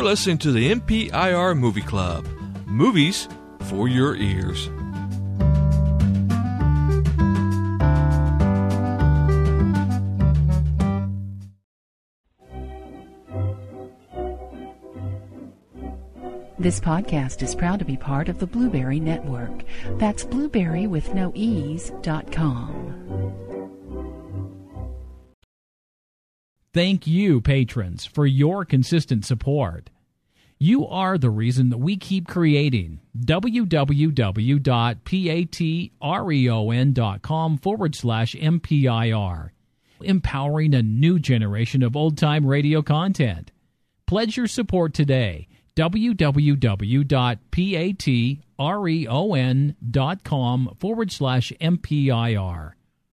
listening to the MPIR Movie Club. Movies for your ears. This podcast is proud to be part of the Blueberry Network. That's blueberrywithnoease.com. Thank you, patrons, for your consistent support. You are the reason that we keep creating. www.patreon.com/MPIR. Empowering a new generation of old-time radio content. Pledge your support today. www.patreon.com/MPIR.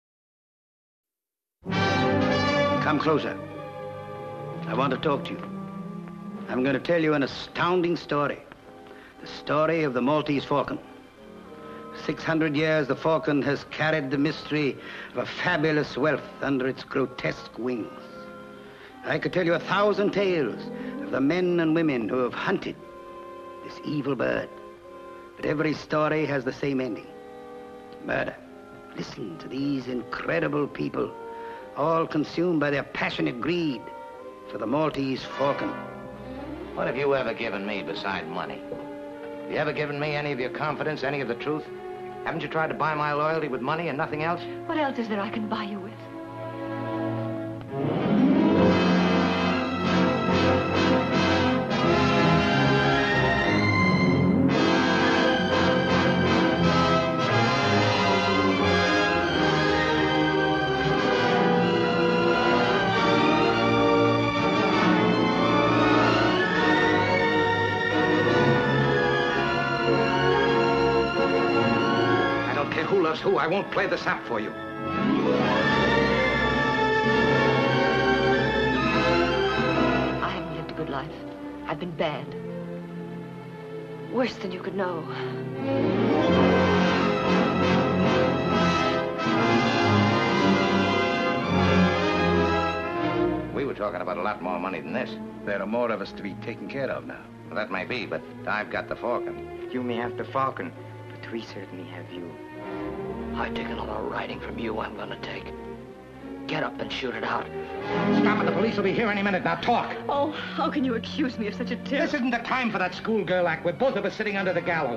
Come closer. I want to talk to you. I'm going to tell you an astounding story. The story of the Maltese falcon. 600 years, the falcon has carried the mystery of a fabulous wealth under its grotesque wings. I could tell you 1,000 tales of the men and women who have hunted this evil bird. But every story has the same ending. Murder. Listen to these incredible people, all consumed by their passionate greed for the Maltese falcon. What have you ever given me beside money? Have you ever given me any of your confidence, any of the truth? Haven't you tried to buy my loyalty with money and nothing else? What else is there I can buy you with? Who? I won't play the sap for you. I haven't lived a good life. I've been bad. Worse than you could know. We were talking about a lot more money than this. There are more of us to be taken care of now. Well, that may be, but I've got the falcon. You may have the falcon, but we certainly have you. I take another riding from you I'm gonna take. Get up and shoot it out. Stop it, the police will be here any minute. Now talk. Oh, how can you accuse me of such a terrible... This isn't the time for that schoolgirl act. We're both of us sitting under the gallows.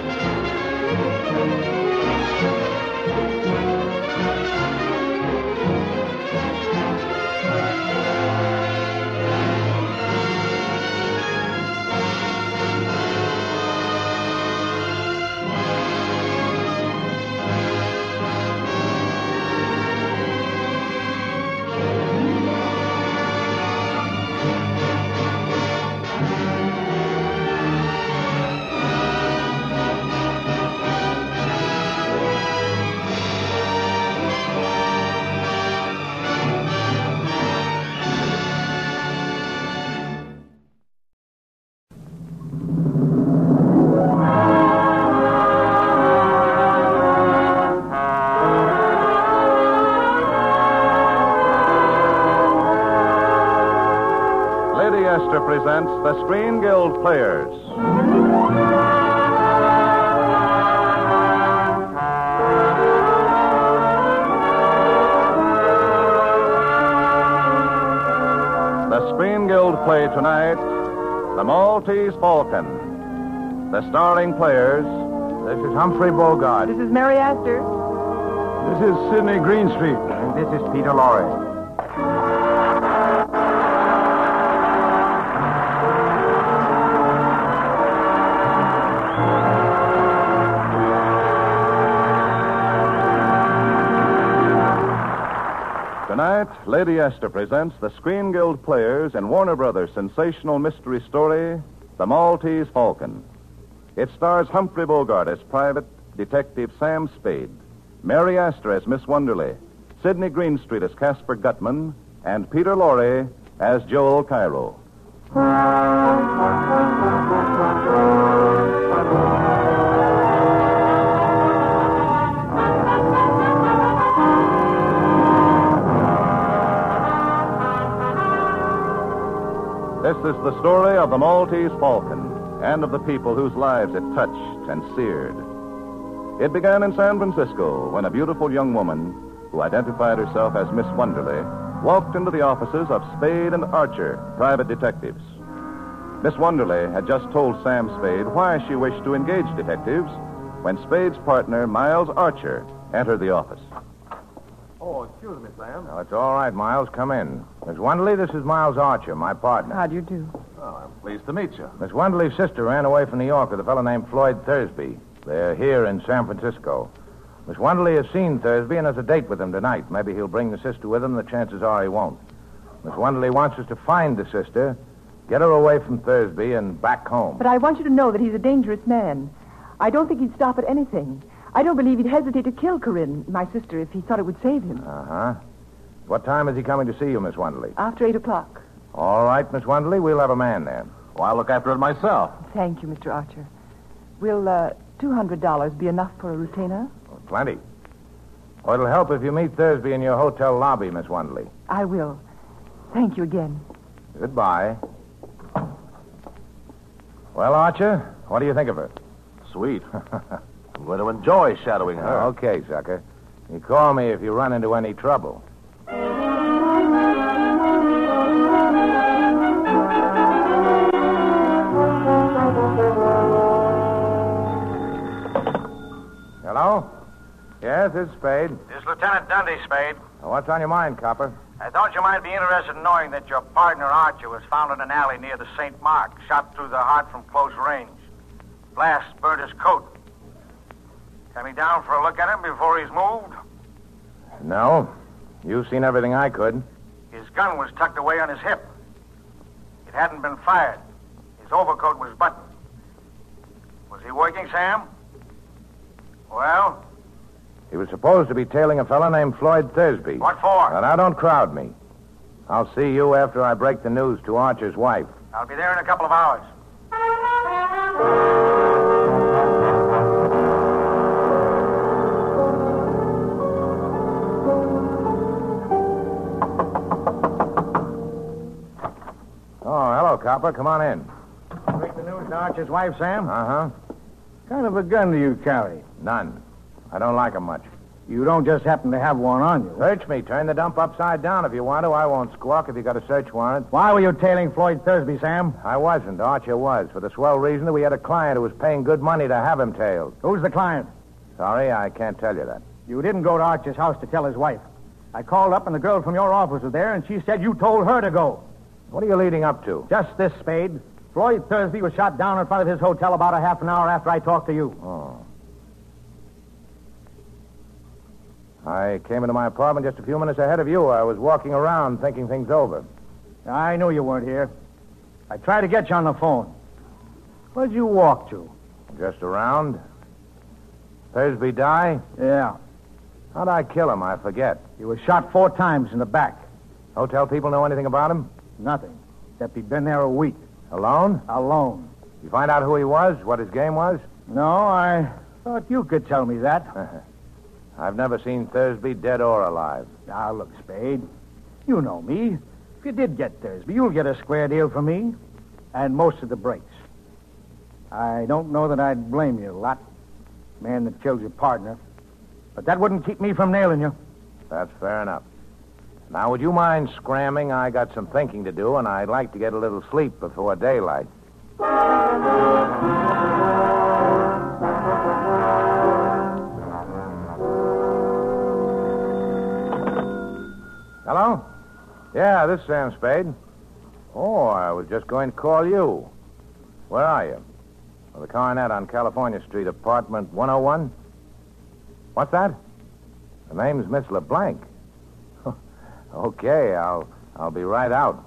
Presents the Screen Guild Players. The Screen Guild play tonight, The Maltese Falcon. The starring players. This is Humphrey Bogart. This is Mary Astor. This is Sidney Greenstreet. And this is Peter Lorre. Tonight, Lady Esther presents the Screen Guild Players and Warner Brothers' sensational mystery story, The Maltese Falcon. It stars Humphrey Bogart as Private Detective Sam Spade, Mary Astor as Miss Wonderly, Sidney Greenstreet as Casper Gutman, and Peter Lorre as Joel Cairo. This is the story of the Maltese Falcon and of the people whose lives it touched and seared. It began in San Francisco when a beautiful young woman, who identified herself as Miss Wonderly, walked into the offices of Spade and Archer, private detectives. Miss Wonderly had just told Sam Spade why she wished to engage detectives when Spade's partner, Miles Archer, entered the office. Oh, excuse me, Sam. Oh, it's all right, Miles. Come in. Miss Wonderly, this is Miles Archer, my partner. How do you do? Oh, I'm pleased to meet you. Miss Wonderly's sister ran away from New York with a fellow named Floyd Thursby. They're here in San Francisco. Miss Wonderly has seen Thursby and has a date with him tonight. Maybe he'll bring the sister with him. The chances are he won't. Miss Wonderly wants us to find the sister, get her away from Thursby, and back home. But I want you to know that he's a dangerous man. I don't think he'd stop at anything. I don't believe he'd hesitate to kill Corinne, my sister, if he thought it would save him. Uh-huh. What time is he coming to see you, Miss Wonderly? After 8 o'clock. All right, Miss Wonderly, we'll have a man there. Oh, I'll look after it myself. Thank you, Mr. Archer. Will $200 be enough for a retainer? Oh, plenty. Oh, it'll help if you meet Thursby in your hotel lobby, Miss Wonderly. I will. Thank you again. Goodbye. Well, Archer, what do you think of her? Sweet. I'm going to enjoy shadowing her. Okay, sucker. You call me if you run into any trouble. Hello? Yes, it's Spade. This is Lieutenant Dundee, Spade. What's on your mind, Copper? I thought you might be interested in knowing that your partner, Archer, was found in an alley near the St. Mark, shot through the heart from close range. Blast burnt his coat. Coming down for a look at him before he's moved? No. You've seen everything I could. His gun was tucked away on his hip. It hadn't been fired. His overcoat was buttoned. Was he working, Sam? Well? He was supposed to be tailing a fellow named Floyd Thursby. What for? Now, don't crowd me. I'll see you after I break the news to Archer's wife. I'll be there in a couple of hours. Oh, hello, Copper. Come on in. Break the news to Archer's wife, Sam? Uh-huh. What kind of a gun do you carry? None. I don't like 'em much. You don't just happen to have one on you. Search me. Turn the dump upside down if you want to. I won't squawk if you got a search warrant. Why were you tailing Floyd Thursby, Sam? I wasn't. Archer was, for the swell reason that we had a client who was paying good money to have him tailed. Who's the client? Sorry, I can't tell you that. You didn't go to Archer's house to tell his wife. I called up and the girl from your office was there, and she said you told her to go. What are you leading up to? Just this, Spade. Floyd Thursby was shot down in front of his hotel about a half an hour after I talked to you. Oh. I came into my apartment just a few minutes ahead of you. I was walking around thinking things over. I knew you weren't here. I tried to get you on the phone. Where'd you walk to? Just around. Thursby die? Yeah. How'd I kill him? I forget. He was shot 4 times in the back. Hotel people know anything about him? Nothing. Except he'd been there a week. Alone? Alone. You find out who he was? What his game was? No, I thought you could tell me that. I've never seen Thursby dead or alive. Now, look, Spade. You know me. If you did get Thursby, you'll get a square deal from me. And most of the breaks. I don't know that I'd blame you a lot. Man that killed your partner. But that wouldn't keep me from nailing you. That's fair enough. Now, would you mind scramming? I got some thinking to do, and I'd like to get a little sleep before daylight. Hello? Yeah, this is Sam Spade. Oh, I was just going to call you. Where are you? Well, the Coronet on California Street, apartment 101? What's that? The name's Miss LeBlanc. Okay, I'll be right out.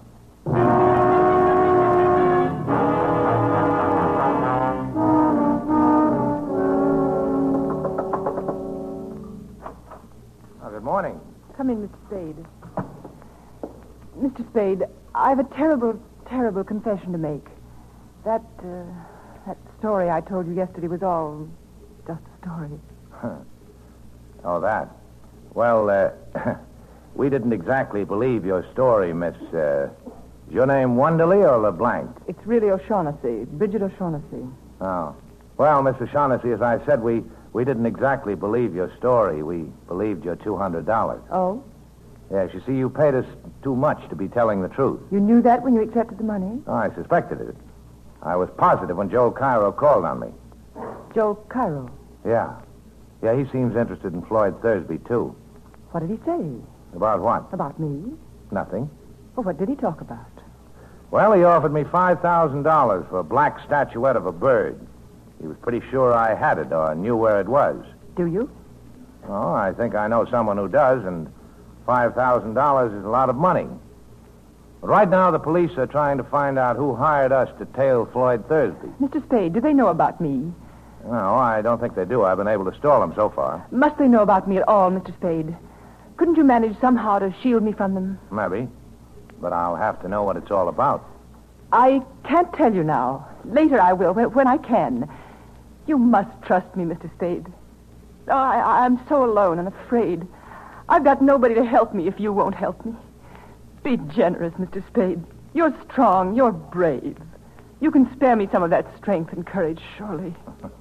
Oh, good morning. Come in, Mr. Spade. Mr. Spade, I have a terrible, terrible confession to make. That story I told you yesterday was all just a story. Oh, that. Well, we didn't exactly believe your story, Miss Is your name Wonderly or LeBlanc? It's really O'Shaughnessy, Bridget O'Shaughnessy. Oh. Well, Mr. Shaughnessy, as I said, we didn't exactly believe your story. We believed your $200. Oh? Yes, you see, you paid us too much to be telling the truth. You knew that when you accepted the money? Oh, I suspected it. I was positive when Joe Cairo called on me. Joe Cairo? Yeah. Yeah, he seems interested in Floyd Thursby, too. What did he say? About what? About me? Nothing. Well, what did he talk about? Well, he offered me $5,000 for a black statuette of a bird. He was pretty sure I had it or knew where it was. Do you? Oh, I think I know someone who does, and $5,000 is a lot of money. But right now, the police are trying to find out who hired us to tail Floyd Thursby. Mr. Spade, do they know about me? No, I don't think they do. I've been able to stall them so far. Must they know about me at all, Mr. Spade? Couldn't you manage somehow to shield me from them? Maybe. But I'll have to know what it's all about. I can't tell you now. Later I will, when I can. You must trust me, Mr. Spade. Oh, I'm so alone and afraid. I've got nobody to help me if you won't help me. Be generous, Mr. Spade. You're strong. You're brave. You can spare me some of that strength and courage, surely.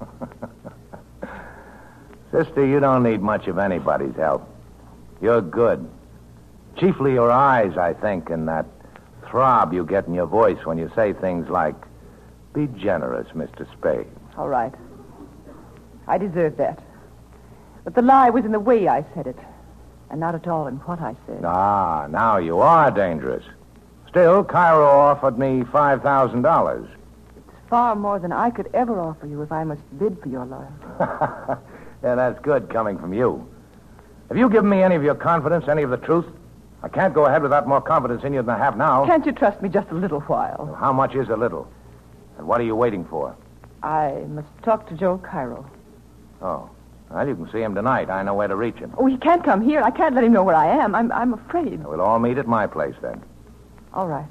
Sister, you don't need much of anybody's help. You're good. Chiefly your eyes, I think, and that throb you get in your voice when you say things like, be generous, Mr. Spade. All right. I deserve that. But the lie was in the way I said it, and not at all in what I said. Ah, now you are dangerous. Still, Cairo offered me $5,000. It's far more than I could ever offer you if I must bid for your loyalty. Yeah, that's good coming from you. Have you given me any of your confidence, any of the truth? I can't go ahead without more confidence in you than I have now. Can't you trust me just a little while? Well, how much is a little? And what are you waiting for? I must talk to Joe Cairo. Oh. Well, you can see him tonight. I know where to reach him. Oh, he can't come here. I can't let him know where I am. I'm afraid. We'll all meet at my place, then. All right.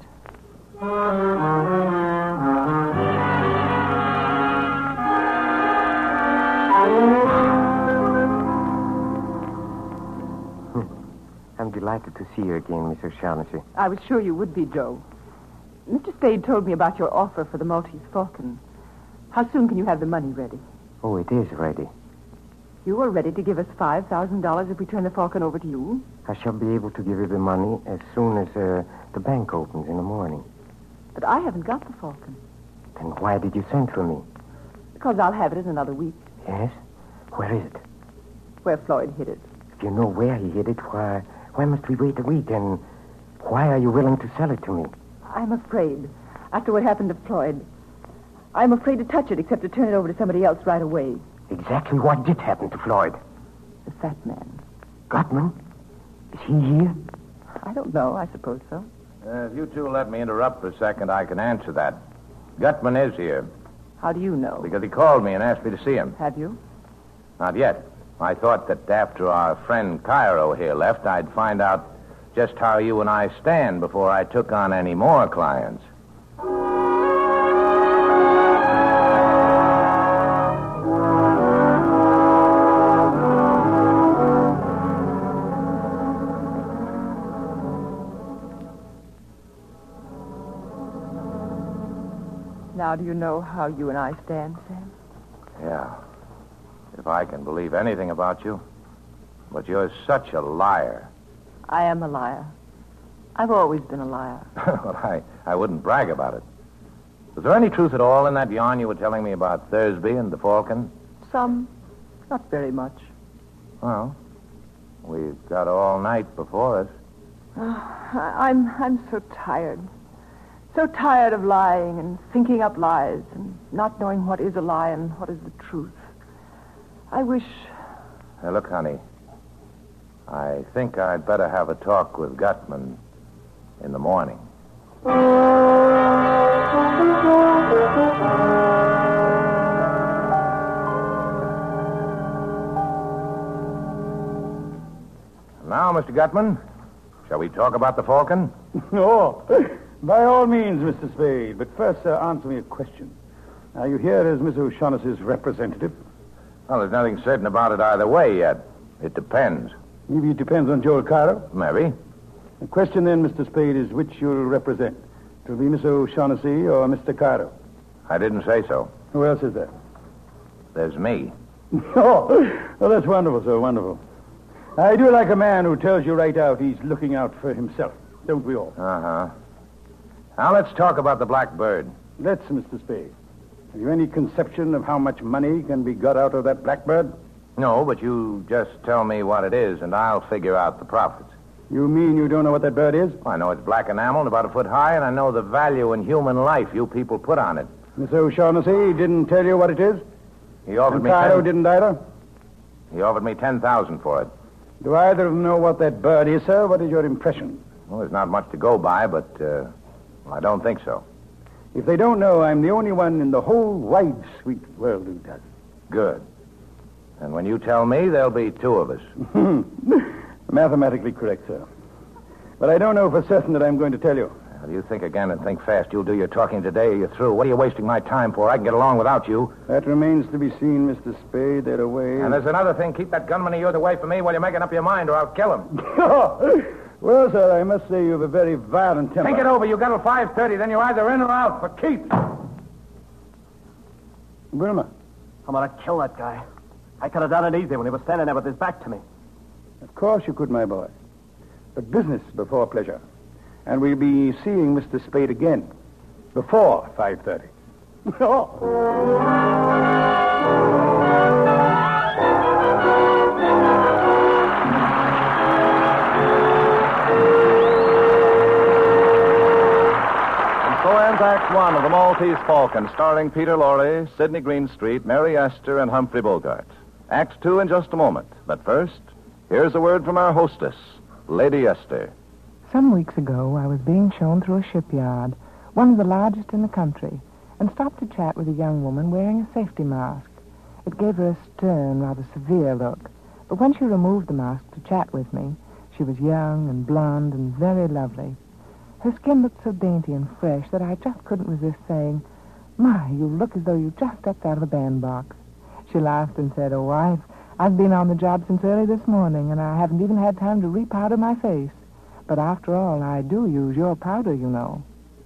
I'm delighted to see you again, Miss O'Shaughnessy. I was sure you would be, Joe. Mr. Spade told me about your offer for the Maltese Falcon. How soon can you have the money ready? Oh, it is ready. You are ready to give us $5,000 if we turn the Falcon over to you? I shall be able to give you the money as soon as the bank opens in the morning. But I haven't got the Falcon. Then why did you send for me? Because I'll have it in another week. Yes? Where is it? Where Floyd hid it. If you know where he hid it, why must we wait a week? And why are you willing to sell it to me? I'm afraid. After what happened to Floyd, I'm afraid to touch it except to turn it over to somebody else right away. Exactly what did happen to Floyd? The fat man. Gutman? Is he here? I don't know. I suppose so. If you two let me interrupt for a second, I can answer that. Gutman is here. How do you know? Because he called me and asked me to see him. Have you? Not yet. I thought that after our friend Cairo here left, I'd find out just how you and I stand before I took on any more clients. Now do you know how you and I stand, Sam? Yeah. If I can believe anything about you. But you're such a liar. I am a liar. I've always been a liar. Well, I wouldn't brag about it. Was there any truth at all in that yarn you were telling me about Thursby and the Falcon? Some. Not very much. Well, we've got all night before us. I'm so tired. So tired of lying and thinking up lies and not knowing what is a lie and what is the truth. I wish... Hey, look, honey. I think I'd better have a talk with Gutman in the morning. Now, Mr. Gutman, shall we talk about the Falcon? Oh, by all means, Mr. Spade. But first, answer me a question. Are you here as Miss O'Shaughnessy's representative? Well, there's nothing certain about it either way yet. It depends. Maybe it depends on Joel Cairo? Maybe. The question then, Mr. Spade, is which you'll represent. It will be Miss O'Shaughnessy or Mr. Cairo. I didn't say so. Who else is there? There's me. Oh, well, that's wonderful, sir, wonderful. I do like a man who tells you right out he's looking out for himself. Don't we all? Uh-huh. Now let's talk about the Blackbird. Let's, Mr. Spade. Have you any conception of how much money can be got out of that Blackbird? No, but you just tell me what it is, and I'll figure out the profits. You mean you don't know what that bird is? Well, I know it's black enamel and about a foot high, and I know the value in human life you people put on it. Miss O'Shaughnessy didn't tell you what it is? He offered and me Cairo didn't either? He offered me $10,000 for it. Do either of them know what that bird is, sir? What is your impression? Well, there's not much to go by, but I don't think so. If they don't know, I'm the only one in the whole wide, sweet world who does. Good. And when you tell me, there'll be two of us. Mathematically correct, sir. But I don't know for certain that I'm going to tell you. Well, you think again and think fast. You'll do your talking today or you're through. What are you wasting my time for? I can get along without you. That remains to be seen, Mr. Spade. They're away. And there's another thing. Keep that gunman of yours away from me while you're making up your mind, or I'll kill him. Well, sir, I must say you have a very violent temper. Think it over. You got till 5:30. Then you're either in or out for keeps. Wilma. I'm going to kill that guy. I could have done it easy when he was standing there with his back to me. Of course you could, my boy. But business before pleasure. And we'll be seeing Mr. Spade again before 5:30. So ends Act One of The Maltese Falcon, starring Peter Lorre, Sidney Greenstreet, Mary Astor, and Humphrey Bogart. Act Two in just a moment. But first, here's a word from our hostess, Lady Esther. Some weeks ago, I was being shown through a shipyard, one of the largest in the country, and stopped to chat with a young woman wearing a safety mask. It gave her a stern, rather severe look. But when she removed the mask to chat with me, she was young and blonde and very lovely. Her skin looked so dainty and fresh that I just couldn't resist saying, "My, you look as though you just stepped out of a bandbox." She laughed and said, "Oh, I've been on the job since early this morning, and I haven't even had time to repowder my face. But after all, I do use your powder, you know."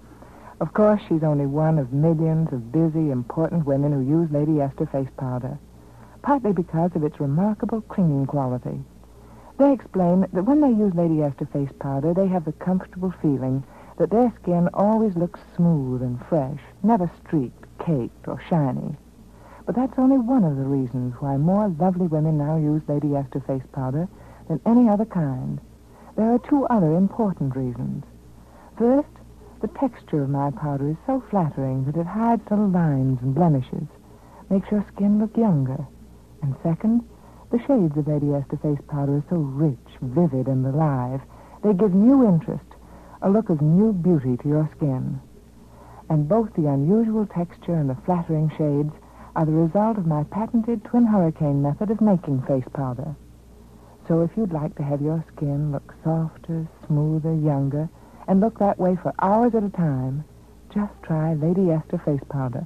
Of course, she's only one of millions of busy, important women who use Lady Esther face powder, partly because of its remarkable clinging quality. They explain that when they use Lady Esther face powder, they have the comfortable feeling that their skin always looks smooth and fresh, never streaked, caked, or shiny. But that's only one of the reasons why more lovely women now use Lady Esther face powder than any other kind. There are two other important reasons. First, the texture of my powder is so flattering that it hides little lines and blemishes, makes your skin look younger. And second, the shades of Lady Esther face powder are so rich, vivid, and alive, they give new interest, a look of new beauty to your skin. And both the unusual texture and the flattering shades are the result of my patented twin hurricane method of making face powder. So if you'd like to have your skin look softer, smoother, younger, and look that way for hours at a time, just try Lady Esther face powder.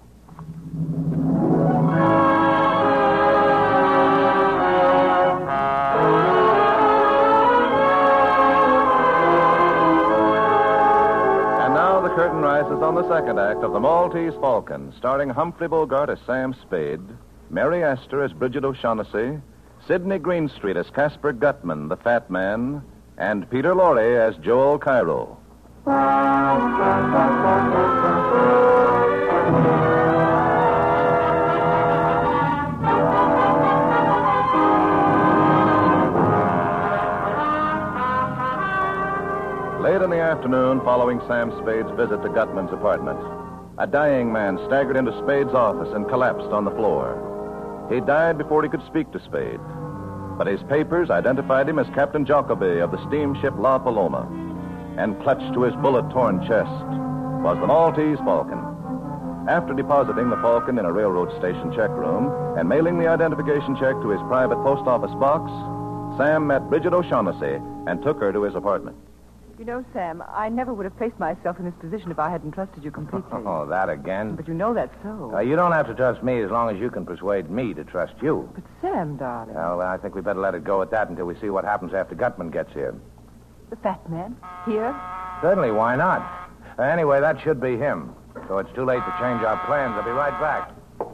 And now the curtain rises on the second act of The Maltese Falcon, starring Humphrey Bogart as Sam Spade, Mary Astor as Bridget O'Shaughnessy, Sidney Greenstreet as Casper Gutman, the Fat Man, and Peter Lorre as Joel Cairo. Late in the afternoon, following Sam Spade's visit to Gutman's apartment, a dying man staggered into Spade's office and collapsed on the floor. He died before he could speak to Spade, but his papers identified him as Captain Jacoby of the steamship La Paloma, and clutched to his bullet-torn chest was the Maltese Falcon. After depositing the Falcon in a railroad station check room and mailing the identification check to his private post office box, Sam met Bridget O'Shaughnessy and took her to his apartment. You know, Sam, I never would have placed myself in this position if I hadn't trusted you completely. Oh, that again? But you know that's so. You don't have to trust me as long as you can persuade me to trust you. But Sam, darling. Well, I think we better let it go at that until we see what happens after Gutman gets here. The fat man? Here? Certainly, why not? Anyway, that should be him. So it's too late to change our plans. I'll be right back.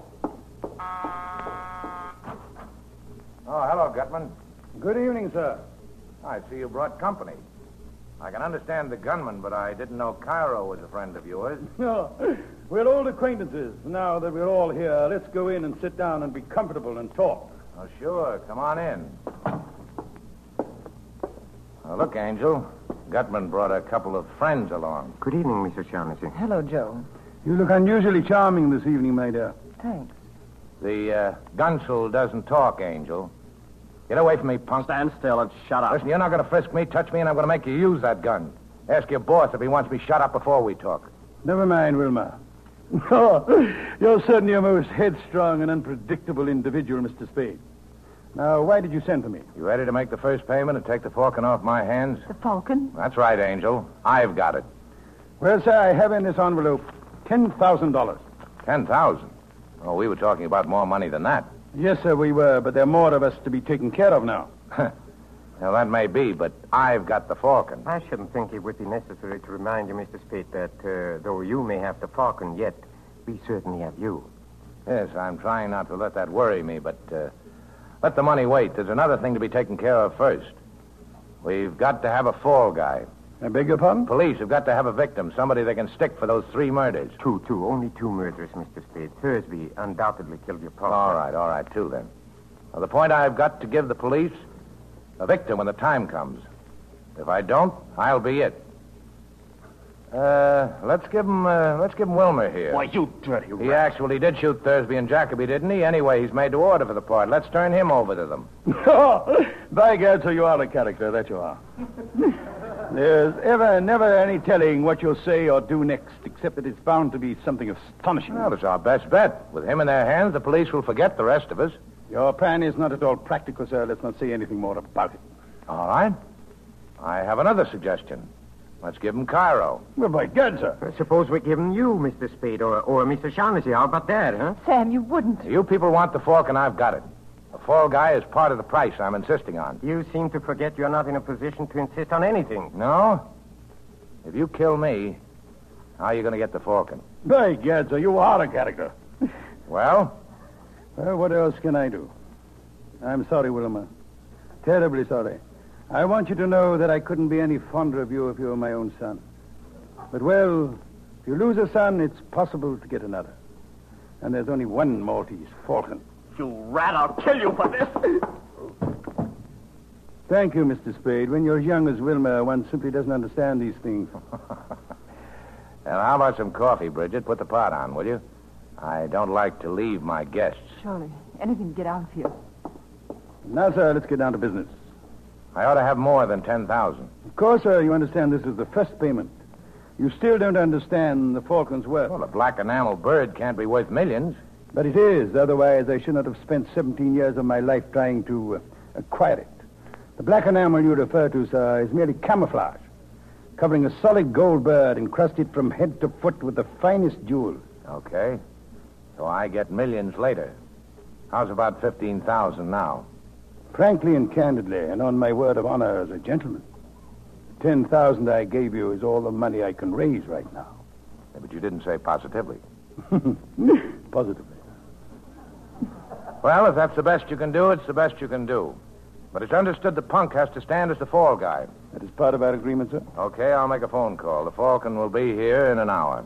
Oh, hello, Gutman. Good evening, sir. I see you brought company. I can understand the gunman, but I didn't know Cairo was a friend of yours. No, we're old acquaintances. Now that we're all here, let's go in and sit down and be comfortable and talk. Oh, sure. Come on in. Oh, look, Angel. Gutman brought a couple of friends along. Good evening, Mr. Shaughnessy. Hello, Joe. You look unusually charming this evening, my dear. Thanks. The Gunsel doesn't talk, Angel. Get away from me, punk. Stand still and shut up. Listen, you're not going to frisk me, touch me, and I'm going to make you use that gun. Ask your boss if he wants me shut up before we talk. Never mind, Wilma. Oh, you're certainly a most headstrong and unpredictable individual, Mr. Spade. Now, why did you send for me? You ready to make the first payment and take the Falcon off my hands? The Falcon? That's right, Angel. I've got it. Well, sir, I have in this envelope $10,000. 10,000? Oh, we were talking about more money than that. Yes, sir, we were, but there are more of us to be taken care of now. Well, that may be, but I've got the Falcon. I shouldn't think it would be necessary to remind you, Mr. Spade, that though you may have the Falcon, yet we certainly have you. Yes, I'm trying not to let that worry me, but let the money wait. There's another thing to be taken care of first. We've got to have a fall guy. I beg your pardon? Police have got to have a victim, somebody they can stick for those 3 murders. Two. Only 2 murders, Mr. Spade. Thursby undoubtedly killed your partner. All right, 2 then. Now, the point I've got to give the police, a victim when the time comes. If I don't, I'll be it. Let's give him Wilmer here. Why, you dirty rat. He actually did shoot Thursby and Jacoby, didn't he? Anyway, he's made to order for the part. Let's turn him over to them. By God, so you are a character, that you are. There's never any telling what you'll say or do next, except that it's bound to be something astonishing. Well, it's our best bet. With him in their hands, the police will forget the rest of us. Your plan is not at all practical, sir. Let's not say anything more about it. All right. I have another suggestion. Let's give him Cairo. Well, by God, sir. Suppose we give him you, Mr. Spade, or Mr. Shaughnessy. How about that, huh? Sam, you wouldn't. You people want the Falcon, I've got it. The fall guy is part of the price I'm insisting on. You seem to forget you're not in a position to insist on anything. No? If you kill me, how are you going to get the Falcon? By God, sir, you are a character. Well? Well, what else can I do? I'm sorry, Wilma. Terribly sorry. I want you to know that I couldn't be any fonder of you if you were my own son. But, well, if you lose a son, it's possible to get another. And there's only one Maltese Falcon. You rat, I'll kill you for this. Thank you, Mr. Spade. When you're as young as Wilma, one simply doesn't understand these things. And how about some coffee, Bridget? Put the pot on, will you? I don't like to leave my guests. Surely. Anything to get out of here. Now, sir, let's get down to business. I ought to have more than 10,000. Of course, sir, you understand this is the first payment. You still don't understand the Falcon's worth. Well, a black enamel bird can't be worth millions. But it is. Otherwise, I should not have spent 17 years of my life trying to acquire it. The black enamel you refer to, sir, is merely camouflage, covering a solid gold bird encrusted from head to foot with the finest jewels. Okay. So I get millions later. How's about 15,000 now? Frankly and candidly, and on my word of honor as a gentleman, the 10,000 I gave you is all the money I can raise right now. Yeah, but you didn't say positively. Positively. Well, if that's the best you can do, it's the best you can do. But it's understood the punk has to stand as the fall guy. That is part of our agreement, sir? Okay, I'll make a phone call. The Falcon will be here in an hour.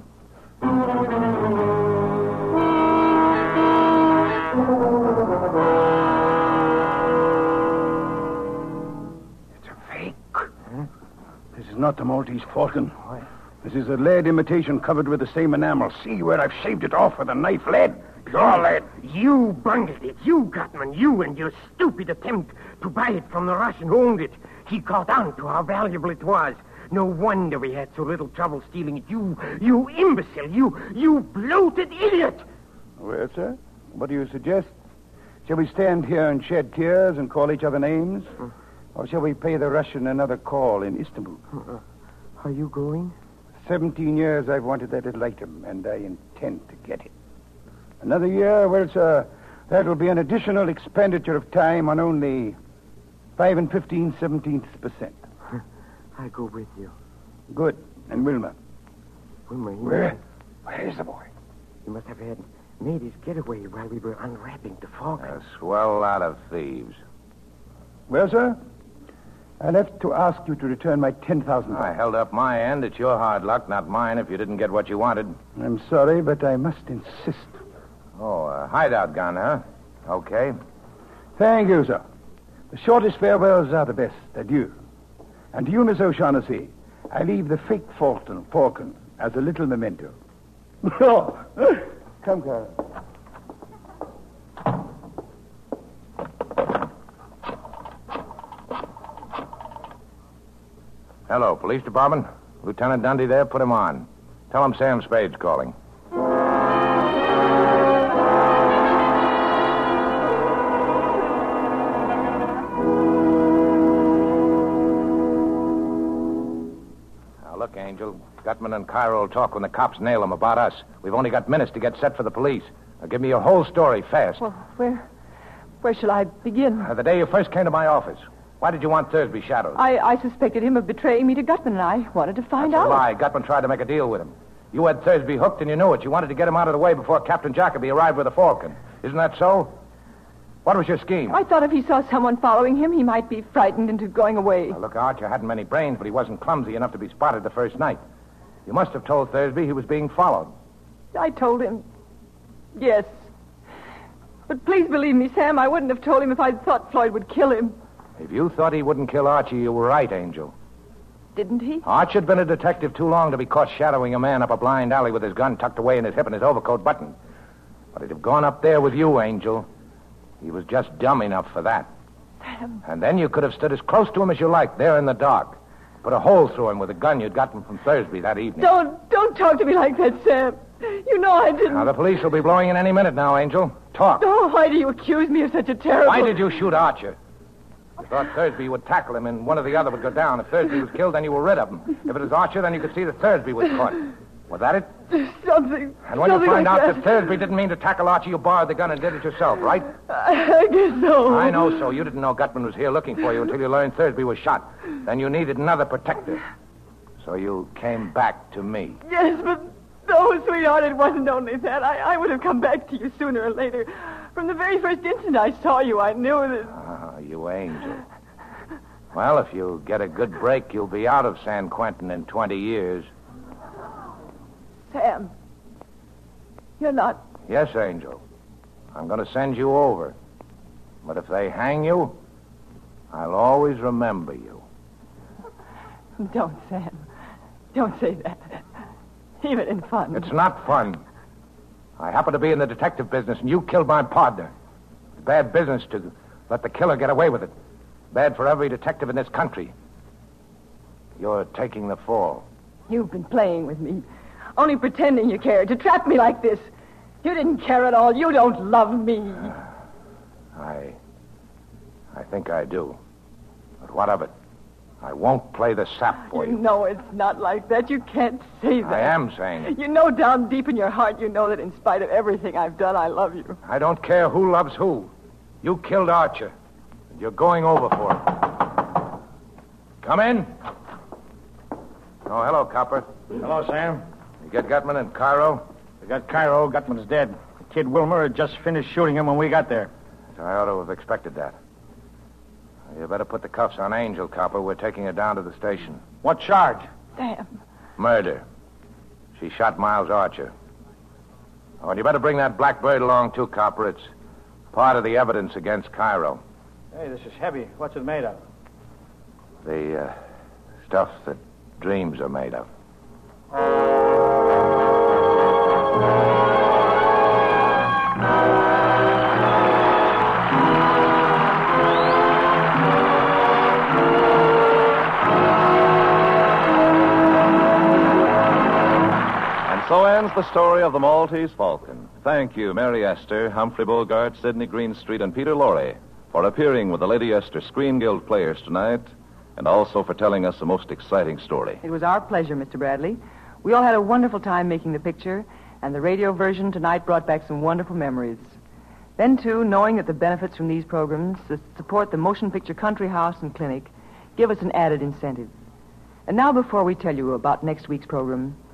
It's a fake. This is not the Maltese Falcon. Why? This is a lead imitation covered with the same enamel. See where I've shaved it off with a knife lead. Pure lead. You bungled it. You, Gutman. You and your stupid attempt to buy it from the Russian who owned it. He caught on to how valuable it was. No wonder we had so little trouble stealing it. You imbecile. You bloated idiot. Well, sir, what do you suggest? Shall we stand here and shed tears and call each other names? Or shall we pay the Russian another call in Istanbul? Are you going? 17 years I've wanted that little item, and I intend to get it. Another year, well, sir, that will be an additional expenditure of time on only 5 15/17%. I go with you. Good. And Wilma, Where is the boy? He must have had made his getaway while we were unwrapping the Falcon. A swell lot of thieves. Well, sir, I left to ask you to return my $10,000. I held up my end. It's your hard luck, not mine, if you didn't get what you wanted. I'm sorry, but I must insist. Oh, a hideout gun, huh? Okay. Thank you, sir. The shortest farewells are the best. Adieu. And to you, Miss O'Shaughnessy, I leave the fake Falcon as a little memento. Oh, come, Carol. Hello, police department. Lieutenant Dundee there. Put him on. Tell him Sam Spade's calling. Now, look, Angel. Gutman and Cairo will talk when the cops nail them about us. We've only got minutes to get set for the police. Now, give me your whole story, fast. Well, where shall I begin? The day you first came to my office. Why did you want Thursby shadowed? I suspected him of betraying me to Gutman, and I wanted to find out. That's a lie. Gutman tried to make a deal with him. You had Thursby hooked, and you knew it. You wanted to get him out of the way before Captain Jacoby arrived with the Falcon. Isn't that so? What was your scheme? I thought if he saw someone following him, he might be frightened into going away. Now, look, Archer hadn't many brains, but he wasn't clumsy enough to be spotted the first night. You must have told Thursby he was being followed. I told him. Yes. But please believe me, Sam, I wouldn't have told him if I'd thought Floyd would kill him. If you thought he wouldn't kill Archie, you were right, Angel. Didn't he? Archie had been a detective too long to be caught shadowing a man up a blind alley with his gun tucked away in his hip and his overcoat buttoned. But he'd have gone up there with you, Angel. He was just dumb enough for that. Sam. And then you could have stood as close to him as you liked, there in the dark. Put a hole through him with a gun you'd gotten from Thursby that evening. Don't talk to me like that, Sam. You know I didn't. Now, the police will be blowing in any minute now, Angel. Talk. Oh, why do you accuse me of such a terrible... Why did you shoot Archer? You thought Thursby would tackle him and one or the other would go down. If Thursby was killed, then you were rid of him. If it was Archer, then you could see that Thursby was caught. Was that it? Something. And when you find like out that Thursby didn't mean to tackle Archie, you borrowed the gun and did it yourself, right? I guess so. I know so. You didn't know Gutman was here looking for you until you learned Thursby was shot. Then you needed another protector. So you came back to me. Yes, but no, sweetheart, it wasn't only that. I would have come back to you sooner or later. From the very first instant I saw you, I knew that... Ah, you angel. Well, if you get a good break, you'll be out of San Quentin in 20 years. Sam, you're not... Yes, Angel. I'm going to send you over. But if they hang you, I'll always remember you. Don't, Sam. Don't say that. Even in fun. It's not fun. I happen to be in the detective business, and you killed my partner. It's bad business to let the killer get away with it. Bad for every detective in this country. You're taking the fall. You've been playing with me. Only pretending you cared. To trap me like this. You didn't care at all. You don't love me. I think I do. But what of it? I won't play the sap for you. No, it's not like that. You can't say that. I am saying it. You know down deep in your heart, you know that in spite of everything I've done, I love you. I don't care who loves who. You killed Archer. And you're going over for it. Come in. Oh, hello, Copper. Hello, Sam. You get Gutman and Cairo? We got Cairo. Gutman's dead. The kid Wilmer had just finished shooting him when we got there. I ought to have expected that. You better put the cuffs on Angel, Copper. We're taking her down to the station. What charge? Sam. Murder. She shot Miles Archer. Oh, and you better bring that Blackbird along, too, Copper. It's part of the evidence against Cairo. Hey, this is heavy. What's it made of? The stuff that dreams are made of. So ends the story of the Maltese Falcon. Thank you, Mary Esther, Humphrey Bogart, Sidney Greenstreet, and Peter Lorre for appearing with the Lady Esther Screen Guild players tonight, and also for telling us a most exciting story. It was our pleasure, Mr. Bradley. We all had a wonderful time making the picture, and the radio version tonight brought back some wonderful memories. Then, too, knowing that the benefits from these programs support the Motion Picture Country House and Clinic give us an added incentive. And now, before we tell you about next week's program,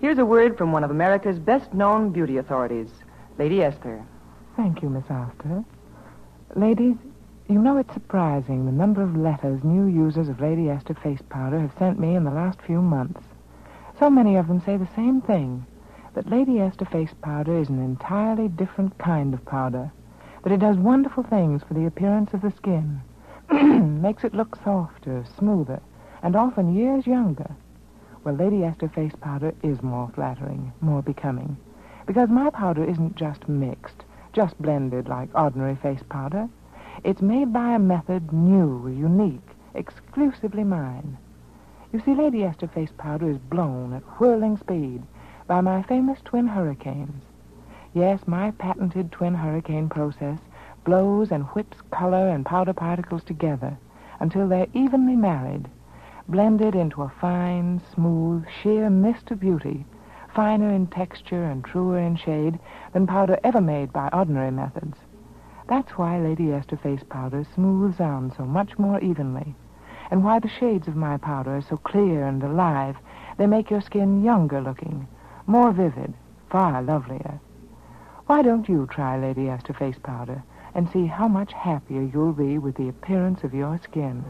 Here's a word from one of America's best-known beauty authorities, Lady Esther. Thank you, Miss Astor. Ladies, you know it's surprising the number of letters new users of Lady Esther face powder have sent me in the last few months. So many of them say the same thing, that Lady Esther face powder is an entirely different kind of powder, that it does wonderful things for the appearance of the skin, makes it look softer, smoother, and often years younger. Well, Lady Esther face powder is more flattering, more becoming, because my powder isn't just mixed, just blended like ordinary face powder. It's made by a method new, unique, exclusively mine. You see, Lady Esther face powder is blown at whirling speed by my famous twin hurricanes. Yes, my patented twin hurricane process blows and whips color and powder particles together until they're evenly married, blended into a fine, smooth, sheer mist of beauty, finer in texture and truer in shade than powder ever made by ordinary methods. That's why Lady Esther face powder smooths on so much more evenly, and why the shades of my powder are so clear and alive. They make your skin younger looking, more vivid, far lovelier. Why don't you try Lady Esther face powder and see how much happier you'll be with the appearance of your skin?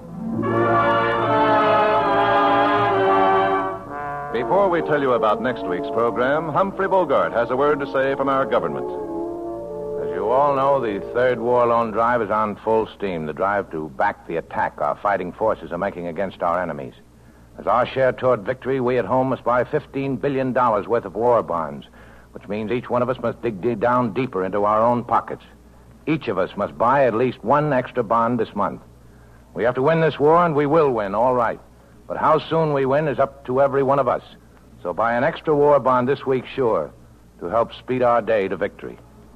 Before we tell you about next week's program, Humphrey Bogart has a word to say from our government. As you all know, the Third War Loan Drive is on full steam, the drive to back the attack our fighting forces are making against our enemies. As our share toward victory, we at home must buy $15 billion worth of war bonds, which means each one of us must dig down deeper into our own pockets. Each of us must buy at least one extra bond this month. We have to win this war, and we will win, all right. But how soon we win is up to every one of us. So buy an extra war bond this week, sure, to help speed our day to victory.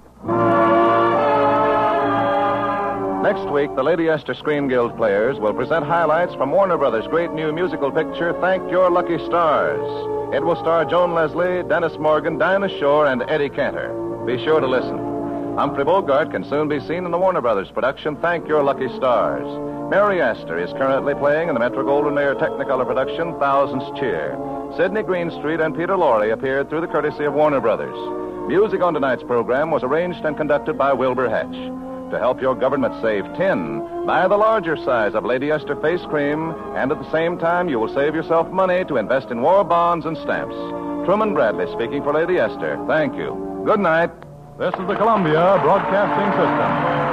Next week, the Lady Esther Screen Guild players will present highlights from Warner Brothers' great new musical picture, Thank Your Lucky Stars. It will star Joan Leslie, Dennis Morgan, Dinah Shore, and Eddie Cantor. Be sure to listen. Humphrey Bogart can soon be seen in the Warner Brothers production, Thank Your Lucky Stars. Mary Astor is currently playing in the Metro-Goldwyn-Mayer Technicolor production, Thousands Cheer. Sidney Greenstreet and Peter Lorre appeared through the courtesy of Warner Brothers. Music on tonight's program was arranged and conducted by Wilbur Hatch. To help your government save tin, buy the larger size of Lady Esther face cream, and at the same time you will save yourself money to invest in war bonds and stamps. Truman Bradley speaking for Lady Esther. Thank you. Good night. This is the Columbia Broadcasting System.